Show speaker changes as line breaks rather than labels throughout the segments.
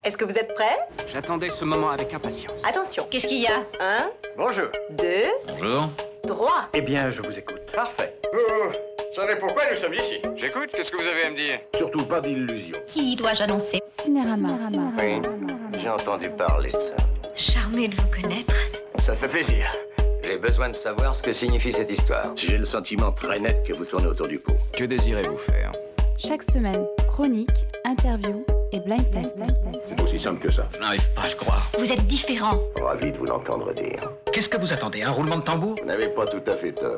Est-ce que vous êtes prêts?
J'attendais ce moment avec impatience.
Attention, qu'est-ce qu'il y a? 1,
Bonjour.
2,
Bonjour.
3.
Eh bien, je vous écoute.
Parfait. Vous savez pourquoi nous sommes ici?
J'écoute, qu'est-ce que vous avez à me dire?
Surtout pas d'illusions.
Qui dois-je annoncer?
Cinérama.
Oui, j'ai entendu parler de ça.
Charmé de vous connaître.
Ça fait plaisir. J'ai besoin de savoir ce que signifie cette histoire. J'ai le sentiment très net que vous tournez autour du pot.
Que désirez-vous faire?
Chaque semaine, chronique, interview et blind test.
C'est aussi simple que ça.
Je n'arrive pas à le croire.
Vous êtes différent.
Ravi de vous l'entendre dire.
Qu'est-ce que vous attendez? Un roulement de tambour?
Vous n'avez pas tout à fait tort.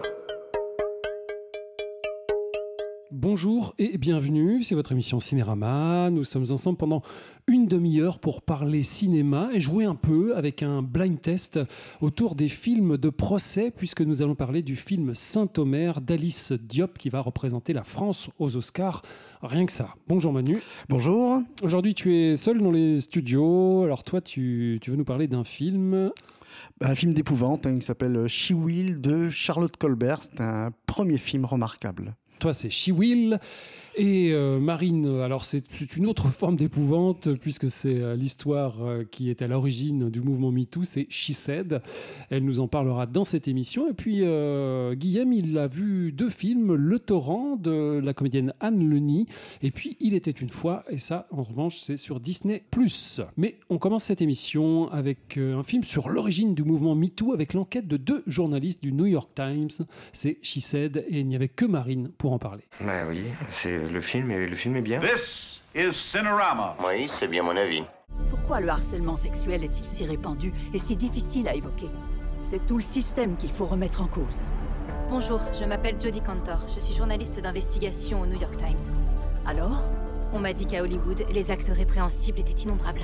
Bonjour et bienvenue, c'est votre émission Cinérama. Nous sommes ensemble pendant une demi-heure pour parler cinéma et jouer un peu avec un blind test autour des films de procès, puisque nous allons parler du film Saint-Omer d'Alice Diop qui va représenter la France aux Oscars. Rien que ça. Bonjour Manu.
Bonjour.
Aujourd'hui tu es seul dans les studios, alors toi tu veux nous parler d'un film...
Un film d'épouvante qui s'appelle She Will de Charlotte Colbert. C'est un premier film remarquable.
Toi, c'est She Will. Et Marine, alors c'est une autre forme d'épouvante, puisque c'est l'histoire qui est à l'origine du mouvement MeToo, c'est She Said. Elle nous en parlera dans cette émission. Et puis, Guillaume, il a vu deux films, Le Torrent de la comédienne Anne Lenny, et puis Il était une fois, et ça, en revanche, c'est sur Disney+. Mais on commence cette émission avec un film sur l'origine du mouvement MeToo, avec l'enquête de deux journalistes du New York Times. C'est She Said, et il n'y avait que Marine pour en parler.
Bah oui, c'est le film est bien.
This is Cinerama.
Oui, c'est bien mon avis.
Pourquoi le harcèlement sexuel est-il si répandu et si difficile à évoquer? C'est tout le système qu'il faut remettre en cause.
Bonjour, je m'appelle Jodie Cantor. Je suis journaliste d'investigation au New York Times.
Alors?
On m'a dit qu'à Hollywood, les actes répréhensibles étaient innombrables.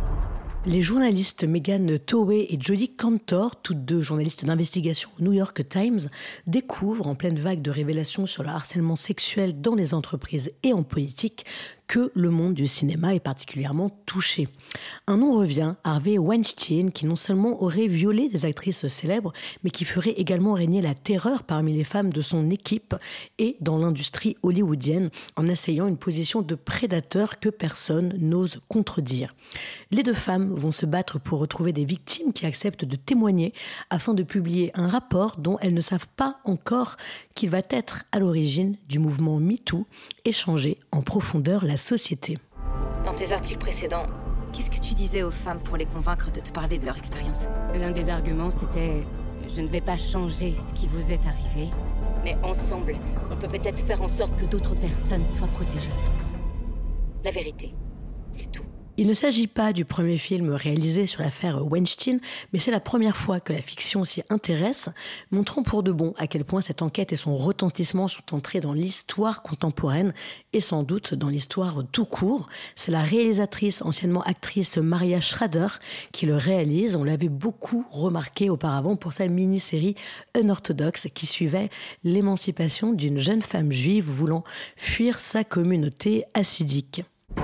Les journalistes Megan Towey et Jodie Cantor, toutes deux journalistes d'investigation au New York Times, découvrent en pleine vague de révélations sur le harcèlement sexuel dans les entreprises et en politique que le monde du cinéma est particulièrement touché. Un nom revient, Harvey Weinstein, qui non seulement aurait violé des actrices célèbres, mais qui ferait également régner la terreur parmi les femmes de son équipe et dans l'industrie hollywoodienne, en essayant une position de prédateur que personne n'ose contredire. Les deux femmes vont se battre pour retrouver des victimes qui acceptent de témoigner afin de publier un rapport dont elles ne savent pas encore qu'il va être à l'origine du mouvement MeToo et changer en profondeur la société.
Dans tes articles précédents, qu'est-ce que tu disais aux femmes pour les convaincre de te parler de leur expérience?
L'un des arguments, c'était « Je ne vais pas changer ce qui vous est arrivé, mais ensemble, on peut peut-être faire en sorte que d'autres personnes soient protégées. » La vérité, c'est tout.
Il ne s'agit pas du premier film réalisé sur l'affaire Weinstein, mais c'est la première fois que la fiction s'y intéresse, montrant pour de bon à quel point cette enquête et son retentissement sont entrés dans l'histoire contemporaine et sans doute dans l'histoire tout court. C'est la réalisatrice, anciennement actrice Maria Schrader, qui le réalise. On l'avait beaucoup remarqué auparavant pour sa mini-série Unorthodox qui suivait l'émancipation d'une jeune femme juive voulant fuir sa communauté hassidique.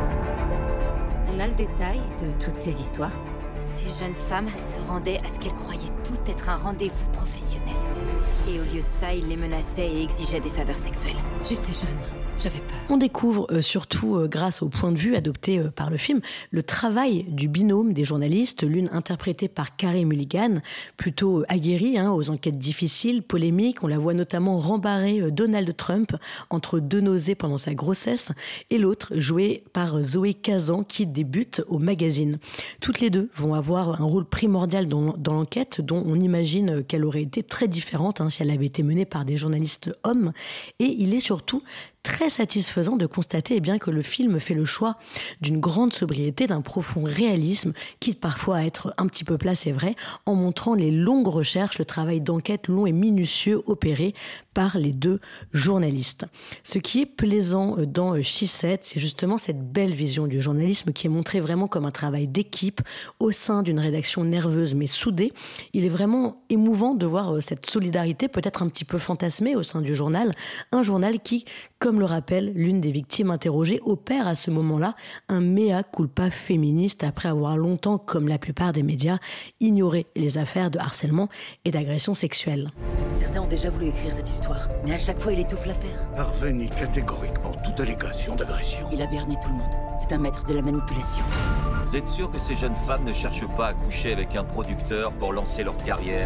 On a le détail de toutes ces histoires. Ces jeunes femmes se rendaient à ce qu'elles croyaient tout être un rendez-vous professionnel. Et au lieu de ça, ils les menaçaient et exigeaient des faveurs sexuelles.
J'étais jeune, j'avais peur.
On découvre, surtout grâce au point de vue adopté par le film, le travail du binôme des journalistes, l'une interprétée par Carey Mulligan, plutôt aguerrie aux enquêtes difficiles, polémiques. On la voit notamment rembarrer Donald Trump entre deux nausées pendant sa grossesse, et l'autre jouée par Zoé Kazan qui débute au magazine. Toutes les deux vont avoir un rôle primordial dans l'enquête, dont on imagine qu'elle aurait été très différente si elle avait été menée par des journalistes hommes. Et il est surtout très satisfaisant de constater que le film fait le choix d'une grande sobriété, d'un profond réalisme, quitte parfois à être un petit peu plat, c'est vrai, en montrant les longues recherches, le travail d'enquête long et minutieux opéré par les deux journalistes. Ce qui est plaisant dans She Said, c'est justement cette belle vision du journalisme qui est montrée vraiment comme un travail d'équipe au sein d'une rédaction nerveuse mais soudée. Il est vraiment émouvant de voir cette solidarité peut-être un petit peu fantasmée au sein du journal, un journal qui, comme le rappelle l'une des victimes interrogées, opère à ce moment-là un mea culpa féministe après avoir longtemps, comme la plupart des médias, ignoré les affaires de harcèlement et d'agression sexuelle.
Certains ont déjà voulu écrire cette histoire, mais à chaque fois il étouffe l'affaire.
Harvey nie catégoriquement toute allégation d'agression.
Il a berné tout le monde. C'est un maître de la manipulation.
Vous êtes sûr que ces jeunes femmes ne cherchent pas à coucher avec un producteur pour lancer leur carrière?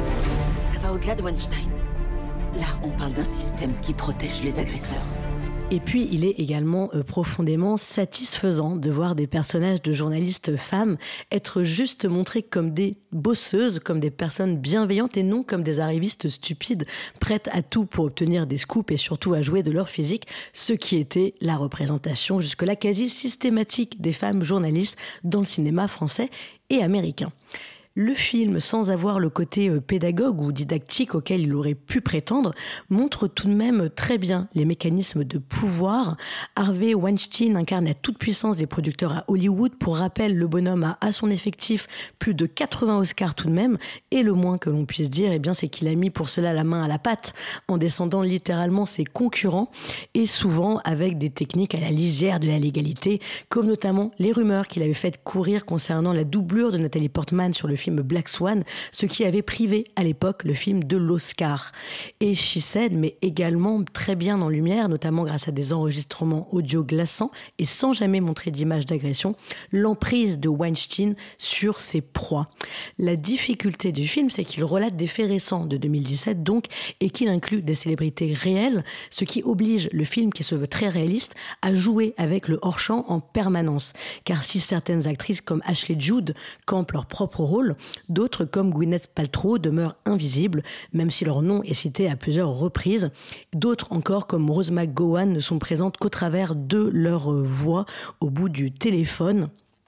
Ça va au-delà de Weinstein. Là, on parle d'un système qui protège les agresseurs.
Et puis, il est également profondément satisfaisant de voir des personnages de journalistes femmes être juste montrés comme des bosseuses, comme des personnes bienveillantes et non comme des arrivistes stupides, prêtes à tout pour obtenir des scoops et surtout à jouer de leur physique, ce qui était la représentation jusque-là quasi systématique des femmes journalistes dans le cinéma français et américain. Le film, sans avoir le côté pédagogue ou didactique auquel il aurait pu prétendre, montre tout de même très bien les mécanismes de pouvoir. Harvey Weinstein incarne la toute-puissance des producteurs à Hollywood. Pour rappel, le bonhomme a à son effectif plus de 80 Oscars tout de même. Et le moins que l'on puisse dire, c'est qu'il a mis pour cela la main à la pâte en descendant littéralement ses concurrents et souvent avec des techniques à la lisière de la légalité, comme notamment les rumeurs qu'il avait fait courir concernant la doublure de Nathalie Portman sur le film Black Swan, ce qui avait privé à l'époque le film de l'Oscar. Et She Said met également très bien en lumière, notamment grâce à des enregistrements audio glaçants et sans jamais montrer d'image d'agression, l'emprise de Weinstein sur ses proies. La difficulté du film, c'est qu'il relate des faits récents de 2017 donc, et qu'il inclut des célébrités réelles, ce qui oblige le film, qui se veut très réaliste, à jouer avec le hors-champ en permanence. Car si certaines actrices comme Ashley Judd campent leur propre rôle, d'autres comme Gwyneth Paltrow demeurent invisibles, même si leur nom est cité à plusieurs reprises. D'autres encore comme Rose McGowan ne sont présentes qu'au travers de leur voix au bout du téléphone.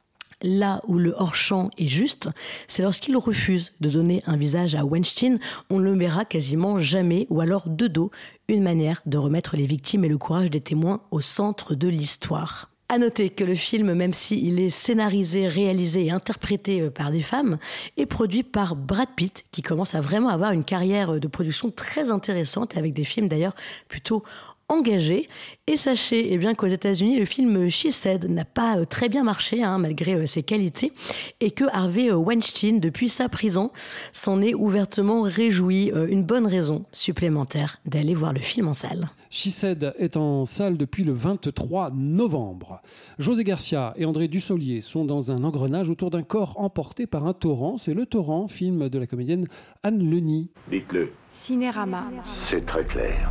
Là où le hors-champ est juste, c'est lorsqu'il refuse de donner un visage à Weinstein, on ne le verra quasiment jamais, ou alors de dos, une manière de remettre les victimes et le courage des témoins au centre de l'histoire. À noter que le film, même s'il est scénarisé, réalisé et interprété par des femmes, est produit par Brad Pitt, qui commence à vraiment avoir une carrière de production très intéressante, avec des films d'ailleurs plutôt engagé. Et sachez qu'aux États-Unis, le film She Said n'a pas très bien marché, malgré ses qualités, et que Harvey Weinstein, depuis sa prison, s'en est ouvertement réjoui. Une bonne raison supplémentaire d'aller voir le film en salle.
She Said est en salle depuis le 23 novembre. José Garcia et André Dussolier sont dans un engrenage autour d'un corps emporté par un torrent. C'est Le Torrent, film de la comédienne Anne Leni.
Dites-le.
Cinérama.
C'est très clair.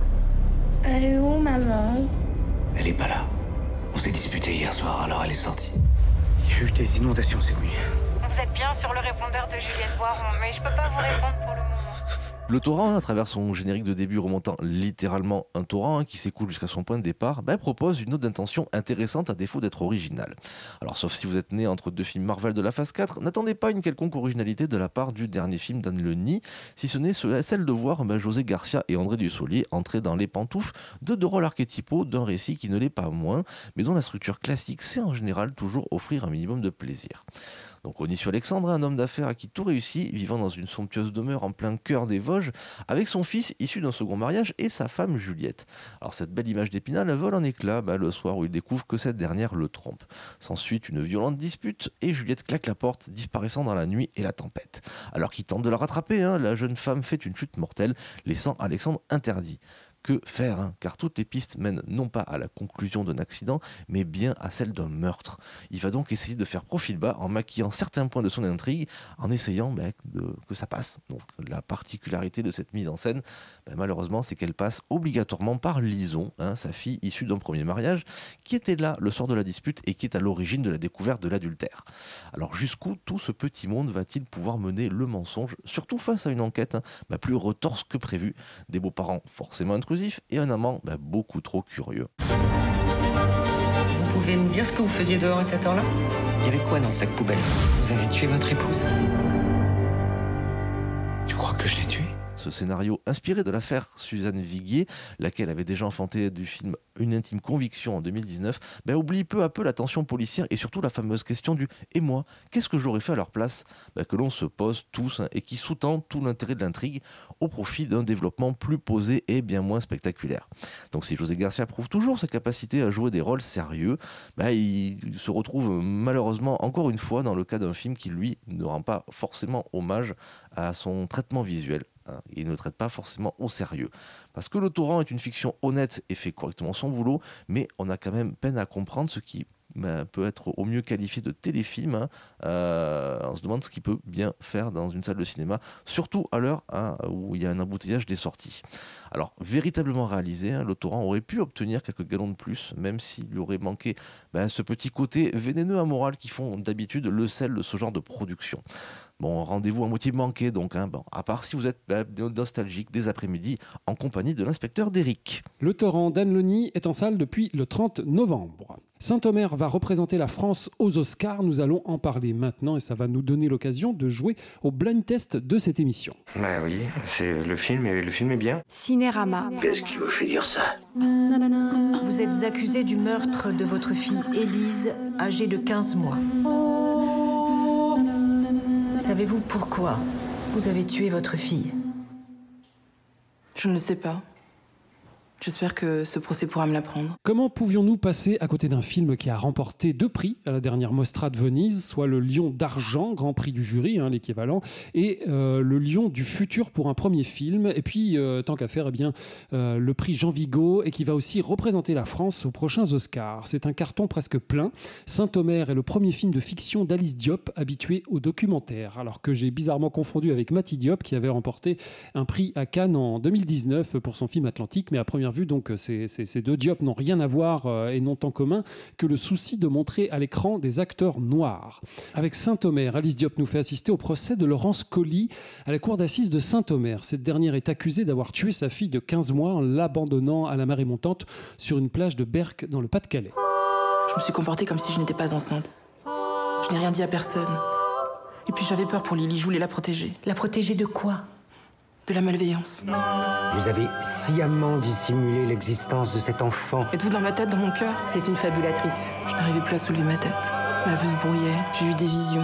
Elle est où, maman?
Elle est pas là. On s'est disputé hier soir, alors elle est sortie. Il y a eu des inondations cette nuit.
Vous êtes bien sur le répondeur de Juliette Boiron, mais je peux pas vous répondre pour le moment.
Le torrent, à travers son générique de début remontant littéralement un torrent qui s'écoule jusqu'à son point de départ, propose une note d'intention intéressante à défaut d'être originale. Alors sauf si vous êtes né entre deux films Marvel de la phase 4, n'attendez pas une quelconque originalité de la part du dernier film d'Anne Leni, si ce n'est celle de voir José Garcia et André Dussolier entrer dans les pantoufles de deux rôles archétypaux d'un récit qui ne l'est pas moins, mais dont la structure classique sait en général toujours offrir un minimum de plaisir. Donc Onisius Alexandre, un homme d'affaires à qui tout réussit, vivant dans une somptueuse demeure en plein cœur des Vosges, avec son fils issu d'un second mariage et sa femme Juliette. Alors cette belle image d'Épinal vole en éclats le soir où il découvre que cette dernière le trompe. S'ensuit une violente dispute et Juliette claque la porte, disparaissant dans la nuit et la tempête. Alors qu'il tente de la rattraper, la jeune femme fait une chute mortelle, laissant Alexandre interdit. Que faire, car toutes les pistes mènent non pas à la conclusion d'un accident, mais bien à celle d'un meurtre. Il va donc essayer de faire profil bas en maquillant certains points de son intrigue, en essayant que ça passe. Donc la particularité de cette mise en scène, malheureusement, c'est qu'elle passe obligatoirement par Lison, sa fille issue d'un premier mariage, qui était là le soir de la dispute et qui est à l'origine de la découverte de l'adultère. Alors jusqu'où tout ce petit monde va-t-il pouvoir mener le mensonge, surtout face à une enquête plus retorse que prévu, des beaux-parents forcément intrusifs et un amant beaucoup trop curieux.
Vous pouvez me dire ce que vous faisiez dehors à cette heure-là? Il y avait quoi dans le sac poubelle? Vous avez tué votre épouse?
Tu crois que je l'ai tué?
Ce scénario inspiré de l'affaire Suzanne Viguier, laquelle avait déjà enfanté du film Une intime conviction en 2019, oublie peu à peu la tension policière et surtout la fameuse question du « et moi, qu'est-ce que j'aurais fait à leur place ?» que l'on se pose tous et qui sous-tend tout l'intérêt de l'intrigue au profit d'un développement plus posé et bien moins spectaculaire. Donc si José Garcia prouve toujours sa capacité à jouer des rôles sérieux, il se retrouve malheureusement encore une fois dans le cas d'un film qui lui ne rend pas forcément hommage à son traitement visuel. Il ne traite pas forcément au sérieux. Parce que Le Torrent est une fiction honnête et fait correctement son boulot, mais on a quand même peine à comprendre ce qui peut être au mieux qualifié de téléfilm. On se demande ce qu'il peut bien faire dans une salle de cinéma, surtout à l'heure où il y a un embouteillage des sorties. Alors, véritablement réalisé, le torrent aurait pu obtenir quelques galons de plus, même s'il lui aurait manqué ce petit côté vénéneux amoral qui font d'habitude le sel de ce genre de production. Bon, rendez-vous à moitié manqué donc, à part si vous êtes nostalgique des après-midi en compagnie de l'inspecteur d'Eric.
Le torrent d'Anne Loni est en salle depuis le 30 novembre. Saint-Omer va représenter la France aux Oscars. Nous allons en parler maintenant et ça va nous donner l'occasion de jouer au blind test de cette émission.
Bah oui, c'est le film est bien.
Cinérama.
Qu'est-ce qui vous fait dire ça?
Vous êtes accusé du meurtre de votre fille Élise, âgée de 15 mois. Savez-vous pourquoi vous avez tué votre fille?
Je ne le sais pas. J'espère que ce procès pourra me l'apprendre.
Comment pouvions-nous passer à côté d'un film qui a remporté 2 prix à la dernière Mostra de Venise, soit le Lion d'argent, grand prix du jury, l'équivalent, et le Lion du futur pour un premier film, et puis, tant qu'à faire, le prix Jean Vigo, et qui va aussi représenter la France aux prochains Oscars. C'est un carton presque plein. Saint-Omer est le premier film de fiction d'Alice Diop, habituée au documentaire, alors que j'ai bizarrement confondu avec Mati Diop, qui avait remporté un prix à Cannes en 2019 pour son film Atlantique, mais à première vue, donc ces deux Diop n'ont rien à voir et n'ont en commun que le souci de montrer à l'écran des acteurs noirs. Avec Saint-Omer, Alice Diop nous fait assister au procès de Laurence Colli à la cour d'assises de Saint-Omer. Cette dernière est accusée d'avoir tué sa fille de 15 mois en l'abandonnant à la marée montante sur une plage de Berck dans le Pas-de-Calais.
Je me suis comportée comme si je n'étais pas enceinte. Je n'ai rien dit à personne. Et puis j'avais peur pour Lily, je voulais la protéger.
La protéger de quoi?
De la malveillance.
Vous avez sciemment dissimulé l'existence de cet enfant.
Êtes-vous dans ma tête, dans mon cœur?
C'est une fabulatrice.
Je n'arrivais plus à soulever ma tête. Ma vue se brouillait, j'ai eu des visions.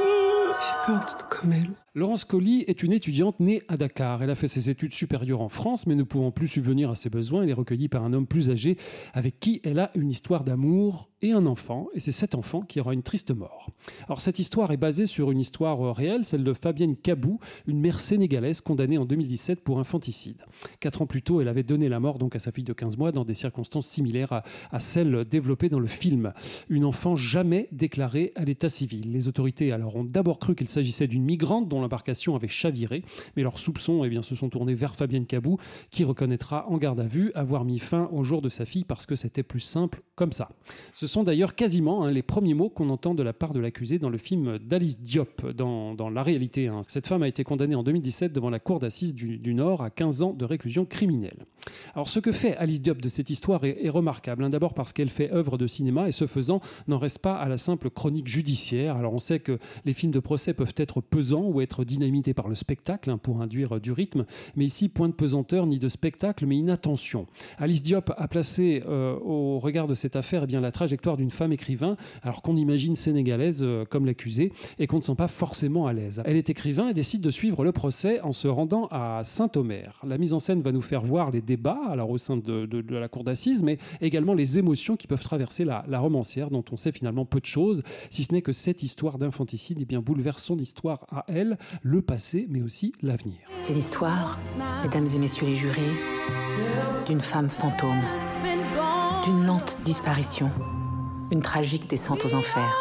J'ai peur d'être comme elle.
Laurence Colli est une étudiante née à Dakar. Elle a fait ses études supérieures en France, mais ne pouvant plus subvenir à ses besoins, elle est recueillie par un homme plus âgé avec qui elle a une histoire d'amour et un enfant. Et c'est cet enfant qui aura une triste mort. Alors cette histoire est basée sur une histoire réelle, celle de Fabienne Kabou, une mère sénégalaise condamnée en 2017 pour infanticide. 4 ans plus tôt, elle avait donné la mort donc à sa fille de 15 mois dans des circonstances similaires à celles développées dans le film. Une enfant jamais déclarée à l'état civil. Les autorités alors ont d'abord cru qu'il s'agissait d'une migrante dont l'embarcation avait chaviré, mais leurs soupçons se sont tournés vers Fabienne Kabou, qui reconnaîtra en garde à vue avoir mis fin au jour de sa fille parce que c'était plus simple comme ça. Ce sont d'ailleurs quasiment les premiers mots qu'on entend de la part de l'accusée dans le film d'Alice Diop, dans la réalité. Cette femme a été condamnée en 2017 devant la cour d'assises du Nord à 15 ans de réclusion criminelle. Alors ce que fait Alice Diop de cette histoire est remarquable, d'abord parce qu'elle fait œuvre de cinéma et ce faisant n'en reste pas à la simple chronique judiciaire. Alors on sait que les films de procès peuvent être pesants ou être dynamités par le spectacle pour induire du rythme, mais ici point de pesanteur ni de spectacle mais inattention. Alice Diop a placé au regard de cette affaire la trajectoire d'une femme écrivain, alors qu'on imagine sénégalaise comme l'accusée et qu'on ne sent pas forcément à l'aise. Elle est écrivain et décide de suivre le procès en se rendant à Saint-Omer. La mise en scène va nous faire voir les débats alors au sein de la cour d'assises, mais également les émotions qui peuvent traverser la romancière dont on sait finalement peu de choses, si ce n'est que cette histoire d'infanticide bouleverse son histoire à elle, le passé mais aussi l'avenir.
C'est l'histoire, mesdames et messieurs les jurés, d'une femme fantôme, d'une lente disparition, une tragique descente aux enfers.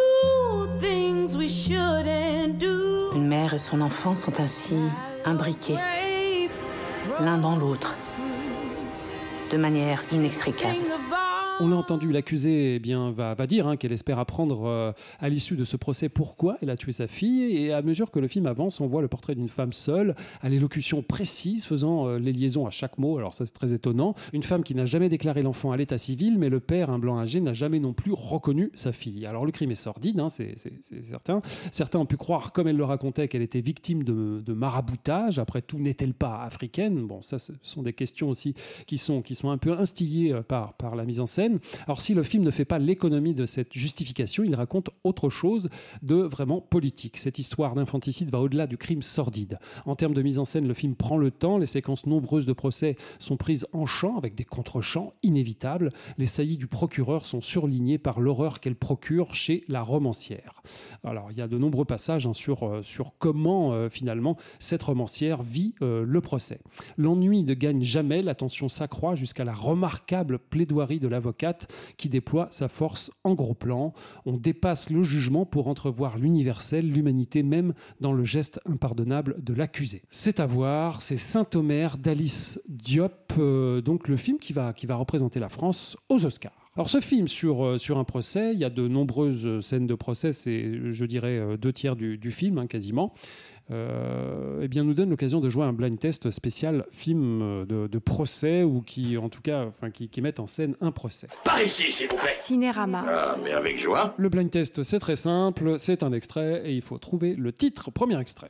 Une mère et son enfant sont ainsi imbriqués, l'un dans l'autre, de manière inextricable.
On l'a entendu, l'accusée va dire qu'elle espère apprendre à l'issue de ce procès pourquoi elle a tué sa fille. Et à mesure que le film avance, on voit le portrait d'une femme seule, à l'élocution précise, faisant les liaisons à chaque mot. Alors ça, c'est très étonnant. Une femme qui n'a jamais déclaré l'enfant à l'état civil, mais le père, un blanc âgé, n'a jamais non plus reconnu sa fille. Alors le crime est sordide, c'est certain. Certains ont pu croire, comme elle le racontait, qu'elle était victime de maraboutage. Après tout, n'est-elle pas africaine? Bon, ça, ce sont des questions aussi qui sont un peu instillées par la mise en scène. Alors si le film ne fait pas l'économie de cette justification, il raconte autre chose de vraiment politique. Cette histoire d'infanticide va au-delà du crime sordide. En termes de mise en scène, le film prend le temps. Les séquences nombreuses de procès sont prises en chant avec des contre-chants inévitables. Les saillies du procureur sont surlignées par l'horreur qu'elle procure chez la romancière. Alors il y a de nombreux passages sur comment finalement cette romancière vit le procès. L'ennui ne gagne jamais, la tension s'accroît jusqu'à la remarquable plaidoirie de l'avocat avocate qui déploie sa force en gros plan. On dépasse le jugement pour entrevoir l'universel, l'humanité même dans le geste impardonnable de l'accusé. C'est à voir, c'est Saint-Omer d'Alice Diop, donc le film qui va représenter la France aux Oscars. Alors ce film sur un procès, il y a de nombreuses scènes de procès, c'est je dirais 2/3 du film quasiment, eh bien nous donne l'occasion de jouer un blind test spécial film de procès ou qui en tout cas qui mettent en scène un procès.
Par ici s'il vous plaît.
Cinérama.
Ah mais avec joie.
Le blind test c'est très simple, c'est un extrait et il faut trouver le titre. Premier extrait.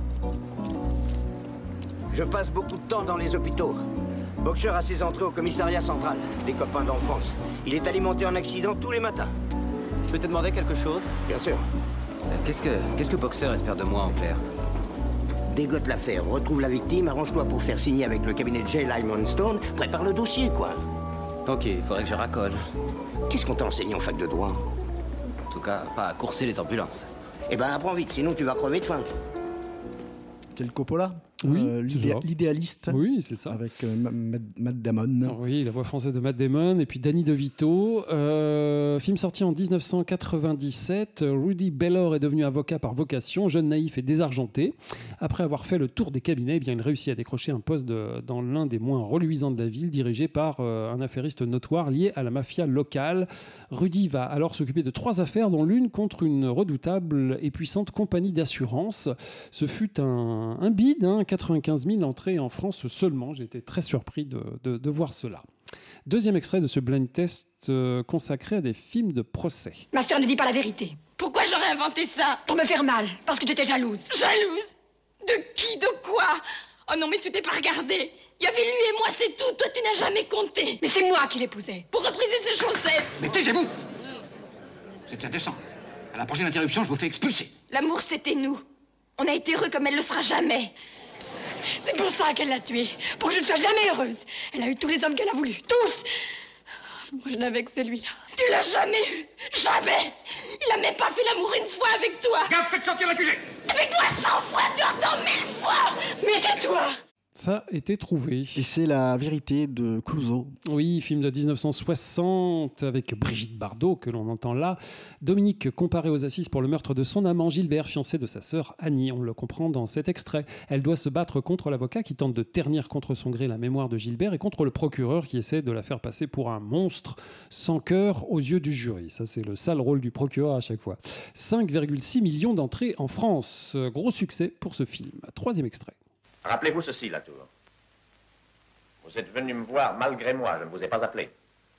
Je passe beaucoup de temps dans les hôpitaux. Boxeur a ses entrées au commissariat central. Des copains d'enfance. Il est alimenté en accident tous les matins.
Je peux te demander quelque chose?
Bien sûr.
Qu'est-ce que Boxeur espère de moi en clair?
Dégote l'affaire, retrouve la victime, arrange-toi pour faire signer avec le cabinet de J. Lyman Stone, prépare le dossier, quoi.
Ok, il faudrait que je racole.
Qu'est-ce qu'on t'a enseigné en fac de droit?
En tout cas, pas à courser les ambulances.
Eh ben, apprends vite, sinon tu vas crever de faim.
Quel Coppola?
Oui,
l'idéaliste.
Oui, c'est ça.
Avec Matt Damon.
Oui, la voix française de Matt Damon. Et puis Danny DeVito. Film sorti en 1997. Rudy Baylor est devenu avocat par vocation, jeune naïf et désargenté. Après avoir fait le tour des cabinets, eh bien, il réussit à décrocher un poste dans l'un des moins reluisants de la ville, dirigé par un affairiste notoire lié à la mafia locale. Rudy va alors s'occuper de 3 affaires, dont l'une contre une redoutable et puissante compagnie d'assurance. Ce fut un bid, 95 000 entrées en France seulement. J'ai été très surpris de voir cela. Deuxième extrait de ce blind test consacré à des films de procès.
Ma sœur ne dit pas la vérité.
Pourquoi j'aurais inventé ça?
Pour me faire mal, parce que tu étais jalouse.
Jalouse? De qui? De quoi? Oh non, mais tu t'es pas regardé. Il y avait lui et moi, c'est tout. Toi, tu n'as jamais compté.
Mais c'est moi qui l'épousais.
Pour repriser ses chaussettes.
Mais taisez-vous! C'est indécent. À la prochaine interruption, je vous fais expulser.
L'amour, c'était nous. On a été heureux comme elle le sera jamais.
C'est pour ça qu'elle l'a tué. Pour que je ne sois jamais heureuse. Elle a eu tous les hommes qu'elle a voulu. Tous. Moi, je n'avais que celui-là.
Tu l'as jamais eu. Jamais. Il a même pas fait l'amour une fois avec toi.
Garde, faites sortir l'accusé.
Avec moi 100 fois, tu entends 1000 fois.
Mais tais-toi.
Ça a été trouvé.
Et c'est La vérité de Clouseau.
Oui, film de 1960 avec Brigitte Bardot, que l'on entend là. Dominique comparée aux assises pour le meurtre de son amant Gilbert, fiancé de sa sœur Annie. On le comprend dans cet extrait. Elle doit se battre contre l'avocat qui tente de ternir contre son gré la mémoire de Gilbert et contre le procureur qui essaie de la faire passer pour un monstre sans cœur aux yeux du jury. Ça, c'est le sale rôle du procureur à chaque fois. 5,6 millions d'entrées en France. Gros succès pour ce film. Troisième extrait.
Rappelez-vous ceci, Latour. Vous êtes venu me voir malgré moi, je ne vous ai pas appelé.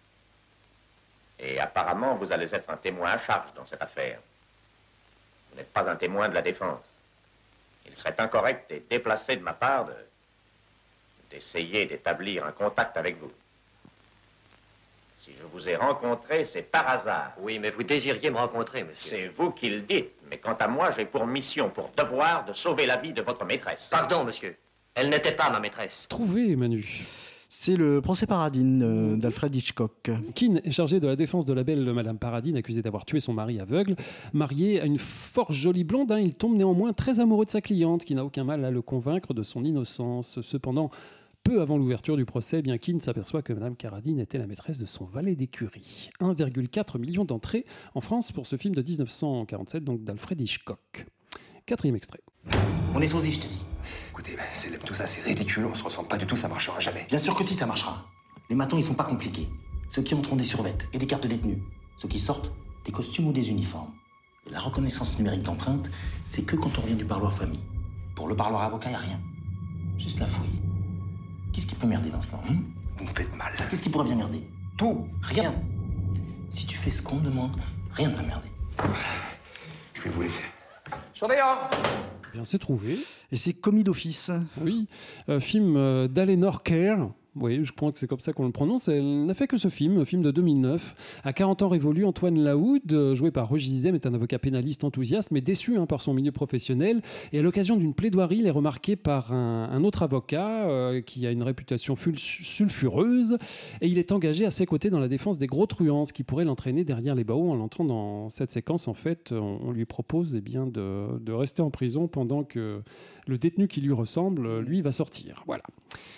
Et apparemment, vous allez être un témoin à charge dans cette affaire. Vous n'êtes pas un témoin de la défense. Il serait incorrect et déplacé de ma part d'essayer d'établir un contact avec vous. Si je vous ai rencontré, c'est par hasard.
Oui, mais vous désiriez me rencontrer, monsieur.
C'est vous qui le dites. Mais quant à moi, j'ai pour mission, pour devoir, de sauver la vie de votre maîtresse.
Pardon, monsieur. Elle n'était pas ma maîtresse.
Trouvé, Manu.
C'est le procès Paradine d'Alfred Hitchcock.
Keane est chargé de la défense de la belle Madame Paradine, accusée d'avoir tué son mari aveugle. Marié à une fort jolie blonde, il tombe néanmoins très amoureux de sa cliente, qui n'a aucun mal à le convaincre de son innocence. Cependant, peu avant l'ouverture du procès, bien Keane s'aperçoit que Madame Paradine était la maîtresse de son valet d'écurie. 1,4 million d'entrées en France pour ce film de 1947, donc d'Alfred Hitchcock. Quatrième extrait.
On est sosie, je te dis.
Écoutez, tout ça, c'est ridicule. On se ressemble pas du tout, ça marchera jamais.
Bien sûr que si, ça marchera. Les matons, ils sont pas compliqués. Ceux qui entrent ont des survêtes et des cartes de détenus. Ceux qui sortent, des costumes ou des uniformes. Et la reconnaissance numérique d'empreinte, c'est que quand on revient du parloir famille. Pour le parloir avocat, y a rien. Juste la fouille. Qu'est-ce qui peut merder dans ce plan,
Vous me faites mal.
Qu'est-ce qui pourrait bien merder?
Tout.
Rien. Si tu fais ce qu'on demande, rien ne va merder.
Je vais vous laisser.
Surveillant!
Bien, c'est trouvé.
Et c'est Commis d'office.
Oui, film d'Alenor Kerr. Oui, je crois que c'est comme ça qu'on le prononce. Elle n'a fait que ce film de 2009. À 40 ans révolus, Antoine Laoud, joué par Roger Zizem, est un avocat pénaliste enthousiaste, mais déçu par son milieu professionnel. Et à l'occasion d'une plaidoirie, il est remarqué par un autre avocat qui a une réputation sulfureuse. Et il est engagé à ses côtés dans la défense des gros truands, ce qui pourrait l'entraîner derrière les barreaux. En l'entrant dans cette séquence, en fait, on lui propose de rester en prison pendant que le détenu qui lui ressemble, lui, va sortir. Voilà.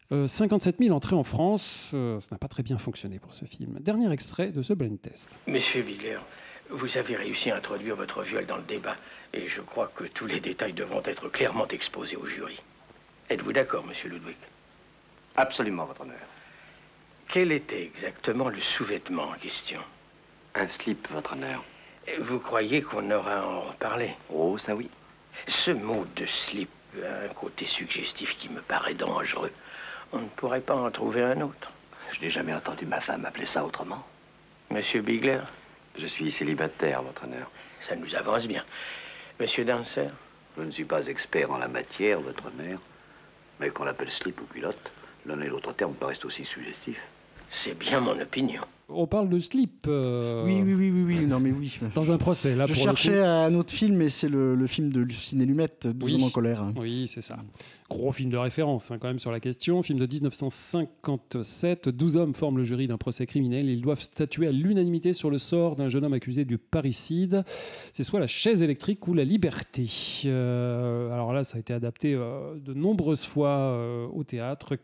57 000 entrées en France, ça n'a pas très bien fonctionné pour ce film. Dernier extrait de ce blind test.
Monsieur Bigler, vous avez réussi à introduire votre viol dans le débat, et je crois que tous les détails devront être clairement exposés au jury. Êtes-vous d'accord, monsieur Ludwig?
Absolument, votre honneur.
Quel était exactement le sous-vêtement en question?
Un slip, votre honneur.
Vous croyez qu'on aura à en reparler?
Oh, ça oui.
Ce mot de slip a un côté suggestif qui me paraît dangereux. On ne pourrait pas en trouver un autre.
Je n'ai jamais entendu ma femme appeler ça autrement.
Monsieur Bigler?
Je suis célibataire, votre honneur.
Ça nous avance bien. Monsieur Dancer?
Je ne suis pas expert en la matière, votre honneur. Mais qu'on l'appelle slip ou culotte, l'un et l'autre terme paraissent aussi suggestifs.
C'est bien mon opinion.
On parle de slip.
Oui, non mais oui.
Dans un procès, là,
je
pour
cherchais
le coup.
un autre film, mais c'est le film de Ciné Lumette, 12 hommes en colère.
Oui, c'est ça. Gros film de référence, quand même, sur la question. Film de 1957. 12 hommes forment le jury d'un procès criminel. Ils doivent statuer à l'unanimité sur le sort d'un jeune homme accusé du parricide. C'est soit la chaise électrique ou la liberté. Alors là, ça a été adapté de nombreuses fois au théâtre.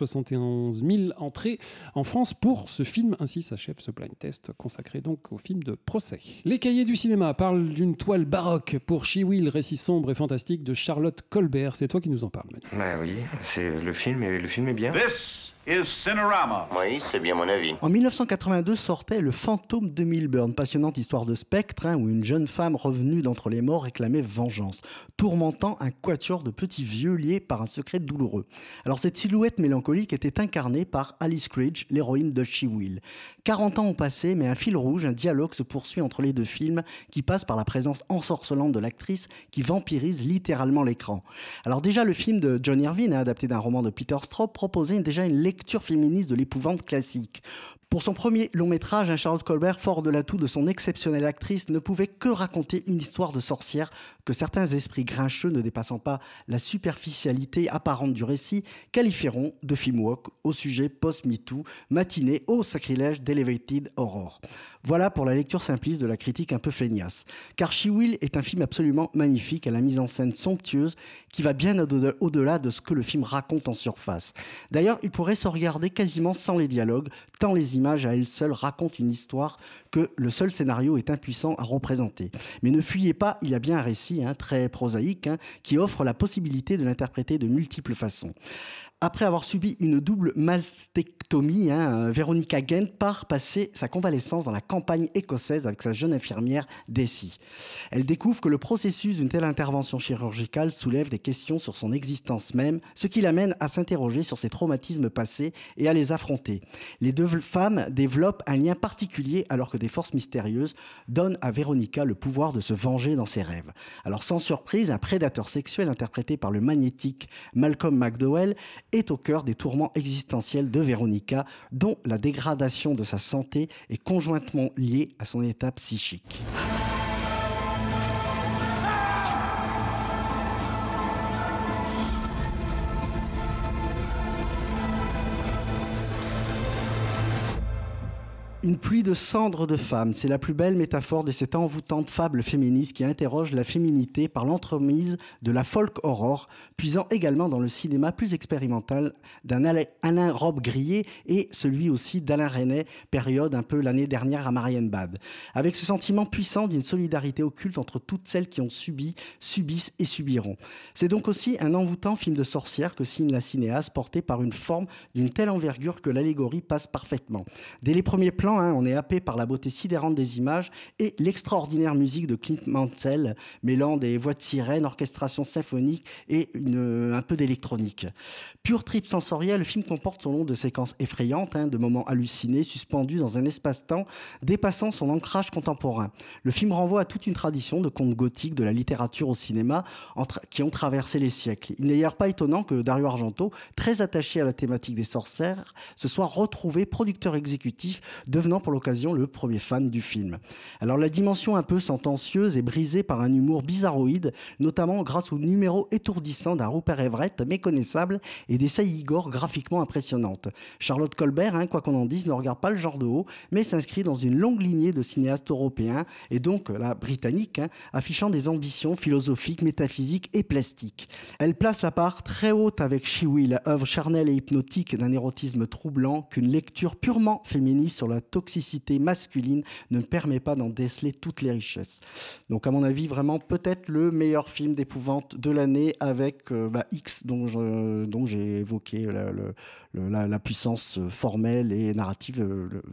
471 000 entrées en France pour ce film. Ainsi s'achève ce blind test consacré donc au film de procès. Les cahiers du cinéma parlent d'une toile baroque pour She Will, récit sombre et fantastique de Charlotte Colbert. C'est toi qui nous en parles, Manu.
Bah oui, c'est le film est bien.
This is Cinerama.
Oui, c'est bien mon avis.
En 1982 sortait Le Fantôme de Milburn, passionnante histoire de spectre où une jeune femme revenue d'entre les morts réclamait vengeance, tourmentant un quatuor de petits vieux liés par un secret douloureux. Alors cette silhouette mélancolique était incarnée par Alice Cridge, l'héroïne de She Will. 40 ans ont passé, mais un fil rouge, un dialogue se poursuit entre les deux films qui passe par la présence ensorcelante de l'actrice qui vampirise littéralement l'écran. Alors déjà, le film de John Irving, adapté d'un roman de Peter Straub, proposait déjà une lecture féministe de l'épouvante classique. Pour son premier long métrage, Charlotte Colbert, fort de l'atout de son exceptionnelle actrice, ne pouvait que raconter une histoire de sorcière que certains esprits grincheux, ne dépassant pas la superficialité apparente du récit, qualifieront de film woke au sujet post-MeToo, matiné au sacrilège d'Elevated Horror. Voilà pour la lecture simpliste de la critique un peu feignasse. Car She Will est un film absolument magnifique à la mise en scène somptueuse qui va bien au-delà de ce que le film raconte en surface. D'ailleurs, il pourrait se regarder quasiment sans les dialogues, tant les images à elles seules racontent une histoire que le seul scénario est impuissant à représenter. Mais ne fuyez pas, il y a bien un récit très prosaïque qui offre la possibilité de l'interpréter de multiples façons. Après avoir subi une double mastectomie, Veronica Gent part passer sa convalescence dans la campagne écossaise avec sa jeune infirmière Desi. Elle découvre que le processus d'une telle intervention chirurgicale soulève des questions sur son existence même, ce qui l'amène à s'interroger sur ses traumatismes passés et à les affronter. Les deux femmes développent un lien particulier alors que des forces mystérieuses donnent à Veronica le pouvoir de se venger dans ses rêves. Alors sans surprise, un prédateur sexuel interprété par le magnétique Malcolm McDowell est au cœur des tourments existentiels de Veronica, dont la dégradation de sa santé est conjointement liée à son état psychique. Une pluie de cendres de femmes, c'est la plus belle métaphore de cette envoûtante fable féministe qui interroge la féminité par l'entremise de la folk horror, puisant également dans le cinéma plus expérimental d'un Alain Robbe-Grillet et celui aussi d'Alain Resnais, période un peu l'année dernière à Marienbad. Avec ce sentiment puissant d'une solidarité occulte entre toutes celles qui ont subi, subissent et subiront. C'est donc aussi un envoûtant film de sorcière que signe la cinéaste, porté par une forme d'une telle envergure que l'allégorie passe parfaitement. Dès les premiers plans, on est happé par la beauté sidérante des images et l'extraordinaire musique de Clint Mansell, mêlant des voix de sirène, orchestration symphonique et un peu d'électronique. Pur trip sensoriel, le film comporte son lot de séquences effrayantes, de moments hallucinés, suspendus dans un espace-temps dépassant son ancrage contemporain. Le film renvoie à toute une tradition de contes gothiques de la littérature au cinéma qui ont traversé les siècles. Il n'est d'ailleurs pas étonnant que Dario Argento, très attaché à la thématique des sorcières, se soit retrouvé producteur exécutif de devenant pour l'occasion le premier fan du film. Alors la dimension un peu sentencieuse est brisée par un humour bizarroïde, notamment grâce au numéro étourdissant d'un Rupert Everett méconnaissable et des saillies-gore graphiquement impressionnantes. Charlotte Colbert, quoi qu'on en dise, ne regarde pas le genre de haut, mais s'inscrit dans une longue lignée de cinéastes européens, et donc la britannique, affichant des ambitions philosophiques, métaphysiques et plastiques. Elle place la part très haute avec She Will, œuvre charnelle et hypnotique d'un érotisme troublant qu'une lecture purement féministe sur la toxicité masculine ne permet pas d'en déceler toutes les richesses. Donc à mon avis, vraiment peut-être le meilleur film d'épouvante de l'année avec X dont j'ai évoqué la puissance formelle et narrative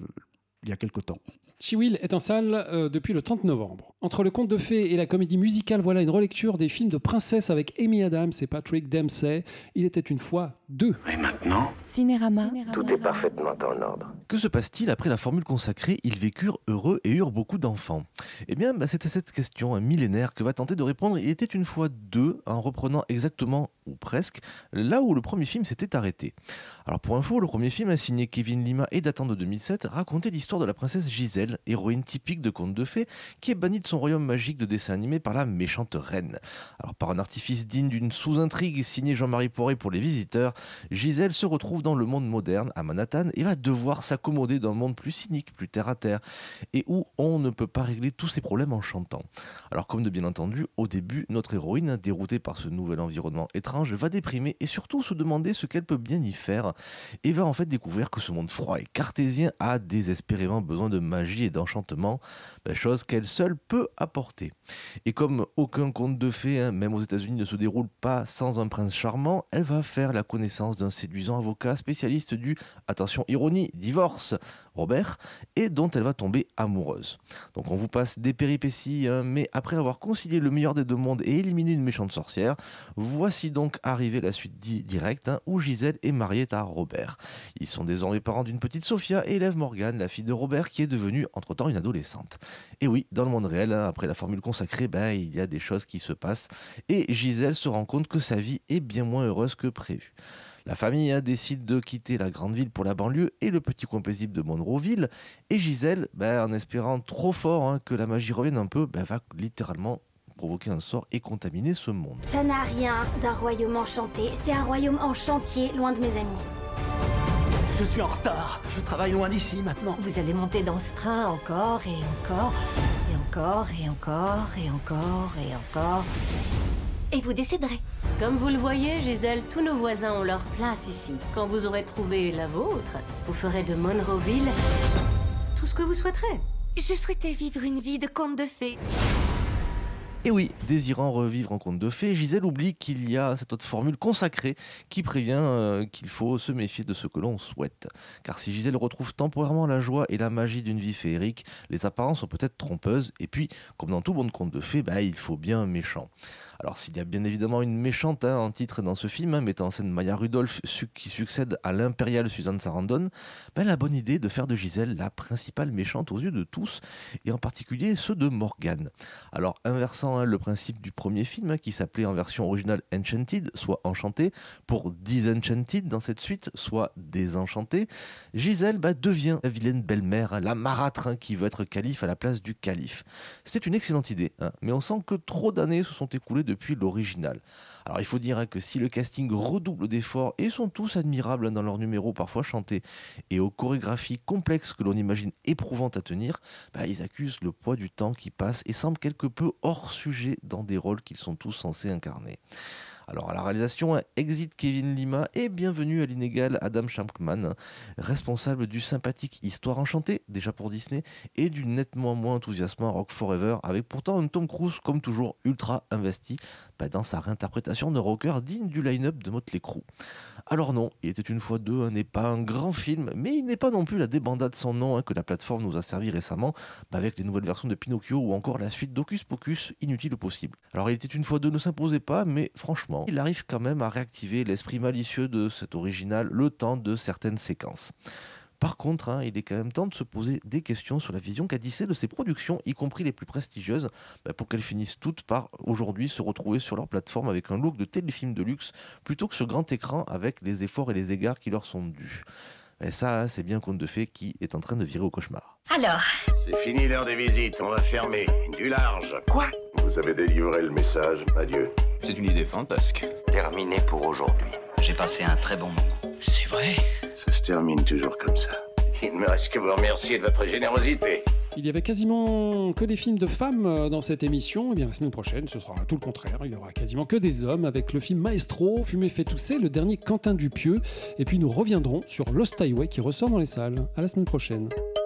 il y a quelque temps.
She Will est en salle depuis le 30 novembre. Entre le conte de fées et la comédie musicale, voilà une relecture des films de princesse avec Amy Adams et Patrick Dempsey. Il était une fois 2.
Et maintenant,
Cinérama.
tout est parfaitement en ordre.
Que se passe-t-il après la formule consacrée « Ils vécurent heureux et eurent beaucoup d'enfants » Eh bien, c'est à cette question millénaire que va tenter de répondre « Il était une fois 2 » en reprenant exactement, ou presque, là où le premier film s'était arrêté. Alors pour info, le premier film, signé Kevin Lima et datant de 2007, racontait l'histoire de la princesse Gisèle, héroïne typique de conte de fées, qui est bannie de son royaume magique de dessin animé par la méchante reine. Alors par un artifice digne d'une sous-intrigue signé Jean-Marie Poré pour les visiteurs, Gisèle se retrouve dans le monde moderne, à Manhattan, et va devoir s'accommoder d'un monde plus cynique, plus terre-à-terre, et où on ne peut pas régler tous ses problèmes en chantant. Alors comme de bien entendu, au début, notre héroïne, déroutée par ce nouvel environnement étrange, va déprimer et surtout se demander ce qu'elle peut bien y faire, et va en fait découvrir que ce monde froid et cartésien a désespérément besoin de magie et d'enchantement, chose qu'elle seule peut apporter. Et comme aucun conte de fées, même aux États-Unis, ne se déroule pas sans un prince charmant, elle va faire la connaissance d'un séduisant avocat spécialiste du, attention ironie, divorce, Robert, et dont elle va tomber amoureuse. Donc on vous passe des péripéties, mais après avoir concilié le meilleur des deux mondes et éliminé une méchante sorcière, voici donc arrivée la suite directe, où Gisèle est mariée à Robert. Ils sont désormais parents d'une petite Sophia et élèvent Morgane, la fille de Robert, qui est devenue entre-temps une adolescente. Et oui, dans le monde réel, après la formule consacrée, il y a des choses qui se passent, et Gisèle se rend compte que sa vie est bien moins heureuse que prévu. La famille décide de quitter la grande ville pour la banlieue et le petit coin paisible de Monroeville, et Gisèle, en espérant trop fort que la magie revienne un peu, va littéralement provoquer un sort et contaminer ce monde.
Ça n'a rien d'un royaume enchanté, c'est un royaume en chantier, loin de mes amis.
Je suis en retard, je travaille loin d'ici maintenant.
Vous allez monter dans ce train encore et encore, et encore, et encore, et encore, et encore. Et vous décéderez.
Comme vous le voyez, Gisèle, tous nos voisins ont leur place ici. Quand vous aurez trouvé la vôtre, vous ferez de Monroeville tout ce que vous souhaiterez.
Je souhaitais vivre une vie de conte de fées.
Et oui, désirant revivre en conte de fées, Gisèle oublie qu'il y a cette autre formule consacrée qui prévient qu'il faut se méfier de ce que l'on souhaite. Car si Gisèle retrouve temporairement la joie et la magie d'une vie féerique, les apparences sont peut-être trompeuses, et puis, comme dans tout bon conte de fées, il faut bien un méchant. Alors s'il y a bien évidemment une méchante en titre dans ce film, mettant en scène Maya Rudolph qui succède à l'impériale Suzanne Sarandon, la bonne idée de faire de Gisèle la principale méchante aux yeux de tous, et en particulier ceux de Morgane. Alors inversant le principe du premier film, qui s'appelait en version originale Enchanted, soit enchanté, pour Disenchanted dans cette suite, soit désenchanté, Gisèle devient la vilaine belle-mère, la marâtre qui veut être calife à la place du calife. C'était une excellente idée, mais on sent que trop d'années se sont écoulées depuis l'original. Alors il faut dire que si le casting redouble d'efforts et sont tous admirables dans leurs numéros parfois chantés et aux chorégraphies complexes que l'on imagine éprouvantes à tenir, ils accusent le poids du temps qui passe et semblent quelque peu hors sujet dans des rôles qu'ils sont tous censés incarner. Alors à la réalisation, exit Kevin Lima et bienvenue à l'inégal Adam Shankman, responsable du sympathique Histoire enchantée, déjà pour Disney, et du nettement moins enthousiasmant Rock Forever, avec pourtant un Tom Cruise comme toujours ultra investi dans sa réinterprétation de rocker digne du line-up de Motley Crue. Alors non, Il était une fois 2 n'est pas un grand film, mais il n'est pas non plus la débandade sans nom que la plateforme nous a servi récemment, avec les nouvelles versions de Pinocchio ou encore la suite d'Hocus Pocus, inutile au possible. Alors Il était une fois 2 ne s'imposait pas, mais franchement, il arrive quand même à réactiver l'esprit malicieux de cet original le temps de certaines séquences. Par contre, il est quand même temps de se poser des questions sur la vision qu'a Disney de ses productions, y compris les plus prestigieuses, pour qu'elles finissent toutes par aujourd'hui se retrouver sur leur plateforme avec un look de téléfilm de luxe, plutôt que ce grand écran avec les efforts et les égards qui leur sont dus. Et ça, c'est bien un conte de fées qui est en train de virer au cauchemar.
Alors,
C'est fini l'heure des visites, on va fermer. Du large.
Quoi? Vous avez délivré le message, adieu.
C'est une idée fantasque. Terminé pour aujourd'hui.
J'ai passé un très bon moment.
C'est vrai. Ça se termine toujours comme ça. Il ne me reste que vous remercier de votre générosité.
Il y avait quasiment que des films de femmes dans cette émission. Et bien la semaine prochaine, ce sera tout le contraire. Il y aura quasiment que des hommes avec le film Maestro, Fumer fait tousser, le dernier Quentin Dupieux. Et puis nous reviendrons sur Lost Highway qui ressort dans les salles. À la semaine prochaine.